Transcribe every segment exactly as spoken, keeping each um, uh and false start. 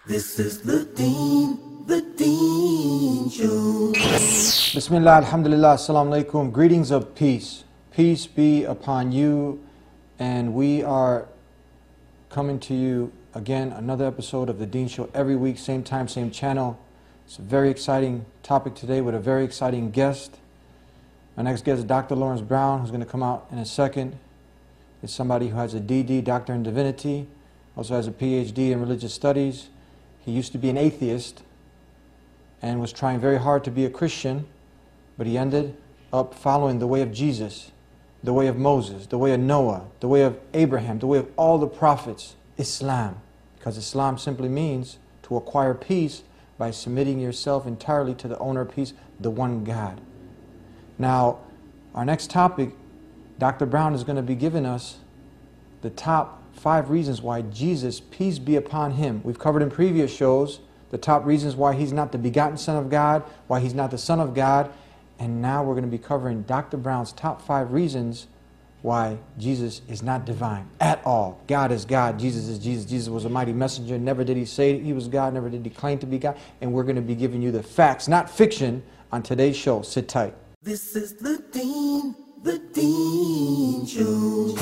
This is the Deen, the Deen Show. Bismillah, alhamdulillah, assalamu alaikum. Greetings of peace. Peace be upon you. And we are coming to you again, another episode of the Deen Show every week, same time, same channel. It's a very exciting topic today with a very exciting guest. My next guest is Doctor Lawrence Brown, who's going to come out in a second. It's somebody who has a D D, Doctor in Divinity, also has a P H D in Religious Studies. He used to be an atheist and was trying very hard to be a Christian, but he ended up following the way of Jesus, the way of Moses, the way of Noah, the way of Abraham, the way of all the prophets, Islam. Because Islam simply means to acquire peace by submitting yourself entirely to the owner of peace, the one God. Now, our next topic, Doctor Brown is going to be giving us the top five reasons why Jesus, peace be upon him. We've covered in previous shows the top reasons why he's not the begotten Son of God, why he's not the Son of God, and now we're going to be covering Doctor Brown's top five reasons why Jesus is not divine at all. God is God, Jesus is Jesus. Jesus was a mighty messenger. Never did he say he was God, never did he claim to be God. And we're going to be giving you the facts, not fiction, on today's show. Sit tight. This is the Deen, the Deen Show.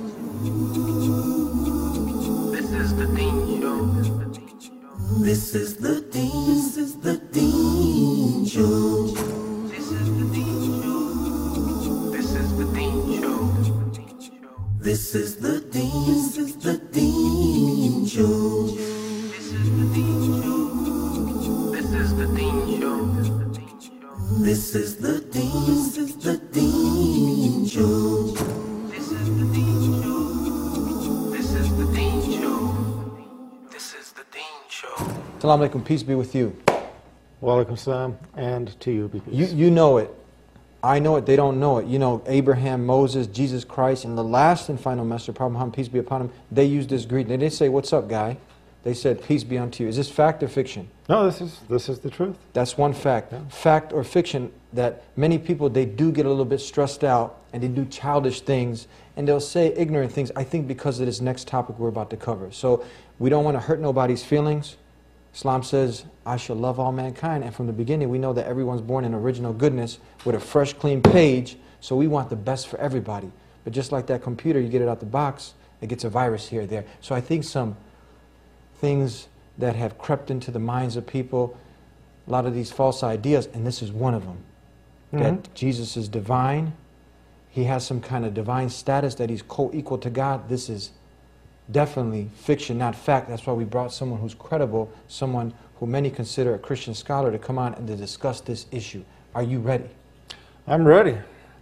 This is the Deen Show. This is the Deen, this is the Deen Show. This is the Deen Show. This is the Deen Show. This is the Deen, this is the Deen Show. This is the Deen Show. This is the Deen Show. This is the Deen, this is the Deen Show. This is the Deen Show. This is the Deen Show. This is the Deen Show. Assalamu alaikum, peace be with you. Walaikum salam, and to you be peace. You, you know it. I know it. They don't know it. You know, Abraham, Moses, Jesus Christ, and the last and final messenger, Prophet Muhammad, peace be upon him, they used this greeting. They didn't say, "What's up, guy?" They said, "Peace be unto you." Is this fact or fiction? No, this is this is the truth. That's one fact. Yeah. Fact or fiction, that many people, they do get a little bit stressed out and they do childish things and they'll say ignorant things, I think because of this next topic we're about to cover. So we don't want to hurt nobody's feelings. Islam says, I shall love all mankind. And from the beginning, we know that everyone's born in original goodness with a fresh, clean page. So we want the best for everybody. But just like that computer, you get it out the box, it gets a virus here or there. So I think some things that have crept into the minds of people, a lot of these false ideas, and this is one of them, Mm-hmm. that Jesus is divine, he has some kind of divine status, that he's co-equal to God. This is definitely fiction, not fact. That's why we brought someone who's credible, someone who many consider a Christian scholar, to come on and to discuss this issue. Are you ready? I'm ready.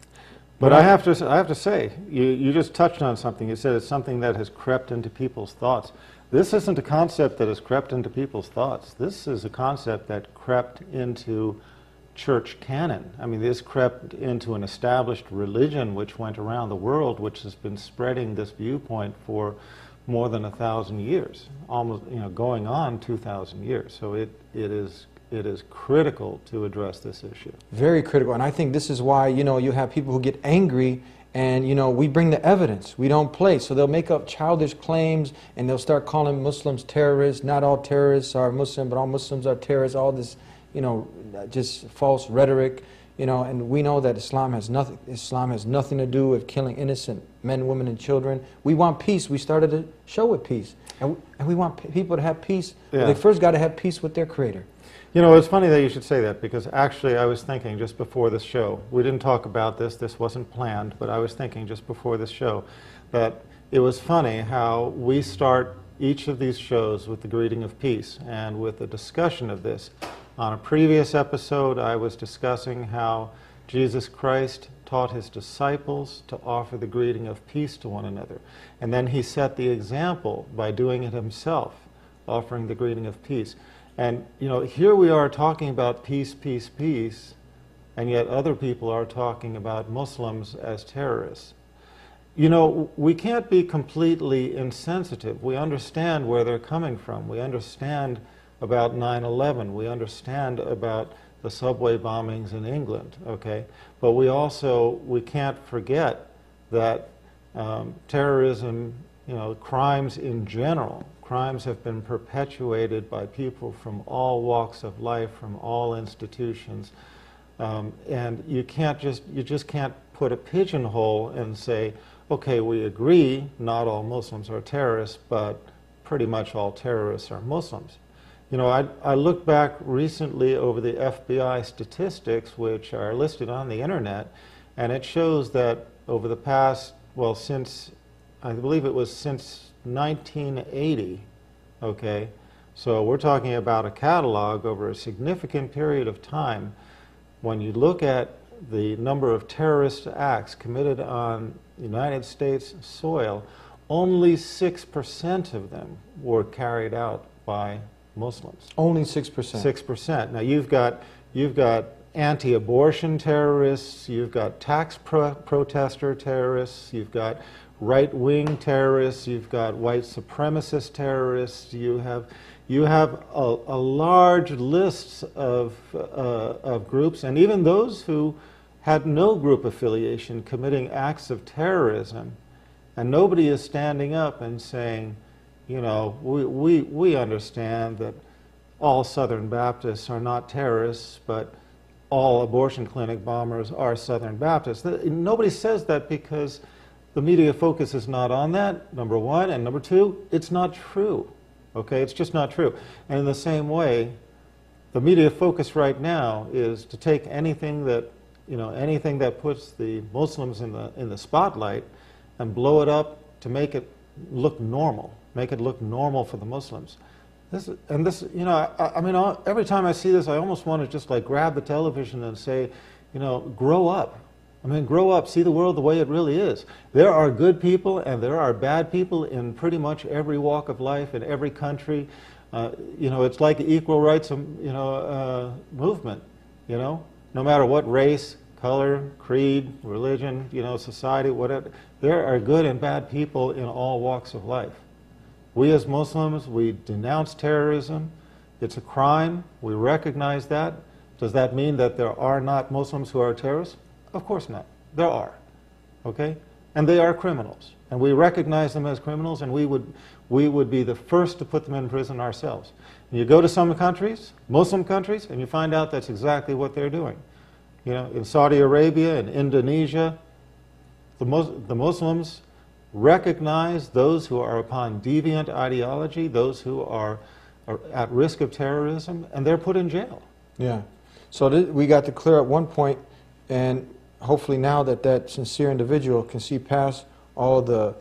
But Well, I have to I have to say, you, you just touched on something. You said it's something that has crept into people's thoughts. This isn't a concept that has crept into people's thoughts. This is a concept that crept into church canon. I mean, this crept into an established religion which went around the world, which has been spreading this viewpoint for more than a thousand years, almost, you know, going on two thousand years. So it, it is it is critical to address this issue. Very critical. And I think this is why, you know, you have people who get angry and, you know, we bring the evidence. We don't play. So they'll make up childish claims and they'll start calling Muslims terrorists. Not all terrorists are Muslim, but all Muslims are terrorists. All this, you know, just false rhetoric, you know, and we know that Islam has nothing, Islam has nothing to do with killing innocent men, women, and children. We want peace. We started a show with peace. And we, and we want p people to have peace. Yeah. Well, they first got to have peace with their Creator. You know, it's funny that you should say that, because actually I was thinking just before this show, we didn't talk about this, this wasn't planned, but I was thinking just before this show that it was funny how we start each of these shows with the greeting of peace and with a discussion of this. On a previous episode, I was discussing how Jesus Christ taught his disciples to offer the greeting of peace to one another. And then he set the example by doing it himself, offering the greeting of peace. And, you know, here we are talking about peace, peace, peace, and yet other people are talking about Muslims as terrorists. You know, we can't be completely insensitive. We understand where they're coming from. We understand about nine eleven. We understand about the subway bombings in England, okay? But we also, we can't forget that um, terrorism, you know, crimes in general, crimes have been perpetuated by people from all walks of life, from all institutions. Um, and you can't just, you just can't put a pigeonhole and say, okay, we agree not all Muslims are terrorists, but pretty much all terrorists are Muslims. You know, I, I looked back recently over the F B I statistics, which are listed on the internet, and it shows that over the past, well, since, I believe it was since nineteen eighty, okay, so we're talking about a catalog over a significant period of time. When you look at the number of terrorist acts committed on United States soil, only six percent of them were carried out by Muslims. Only six percent. six percent. Now you've got, you've got anti-abortion terrorists, you've got tax pro protester terrorists, you've got right-wing terrorists, you've got white supremacist terrorists, you have, you have a, a large list of, uh, of groups, and even those who had no group affiliation committing acts of terrorism, and nobody is standing up and saying, you know, we, we, we understand that all Southern Baptists are not terrorists, but all abortion clinic bombers are Southern Baptists. Nobody says that because the media focus is not on that, number one, and number two, it's not true. Okay, it's just not true. And in the same way, the media focus right now is to take anything that, you know, anything that puts the Muslims in the in the spotlight and blow it up to make it look normal, make it look normal for the Muslims. This, and this, you know, I, I mean, every time I see this, I almost want to just like grab the television and say, you know, grow up. I mean, grow up, see the world the way it really is. There are good people and there are bad people in pretty much every walk of life, in every country. Uh, you know, it's like equal rights, um, you know, uh, movement, you know, no matter what race, color, creed, religion, you know, society, whatever. There are good and bad people in all walks of life. We as Muslims, we denounce terrorism. It's a crime. We recognize that. Does that mean that there are not Muslims who are terrorists? Of course not. There are, okay? And they are criminals. And we recognize them as criminals, and we would, we would be the first to put them in prison ourselves. And you go to some countries, Muslim countries, and you find out that's exactly what they're doing. You know, in Saudi Arabia and Indonesia, the, Mus the Muslims recognize those who are upon deviant ideology, those who are, are at risk of terrorism, and they're put in jail. Yeah. So th we got to clear up one point, and hopefully now that that sincere individual can see past all the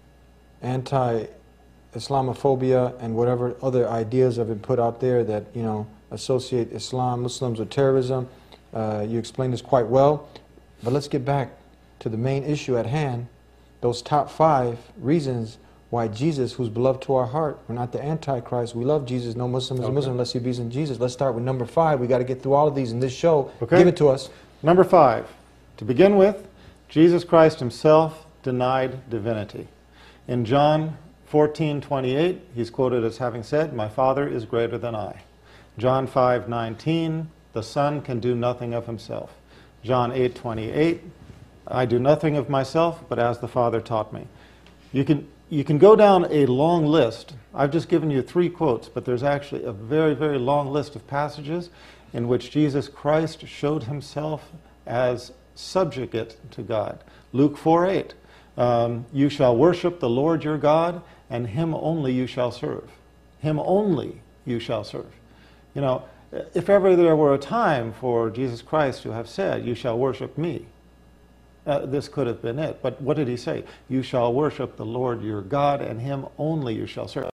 anti-Islamophobia and whatever other ideas have been put out there that, you know, associate Islam, Muslims with terrorism. Uh, you explained this quite well, but let's get back to the main issue at hand, those top five reasons why Jesus, who's beloved to our heart, we're not the Antichrist, we love Jesus, no Muslim is a Okay. Muslim unless he believes in Jesus. Let's start with number five. We got to get through all of these in this show. Okay. Give it to us. Number five, to begin with, Jesus Christ himself denied divinity. In John fourteen twenty-eight, he's quoted as having said, "My Father is greater than I." John five nineteen, the Son can do nothing of himself. John eight twenty-eight, I do nothing of myself, but as the Father taught me. You can, you can go down a long list. I've just given you three quotes, but there's actually a very, very long list of passages in which Jesus Christ showed himself as subjugate to God. Luke four eight, um, you shall worship the Lord your God, and him only you shall serve. Him only you shall serve. You know, if ever there were a time for Jesus Christ to have said, you shall worship me, uh, this could have been it. But what did he say? You shall worship the Lord your God, and him only you shall serve.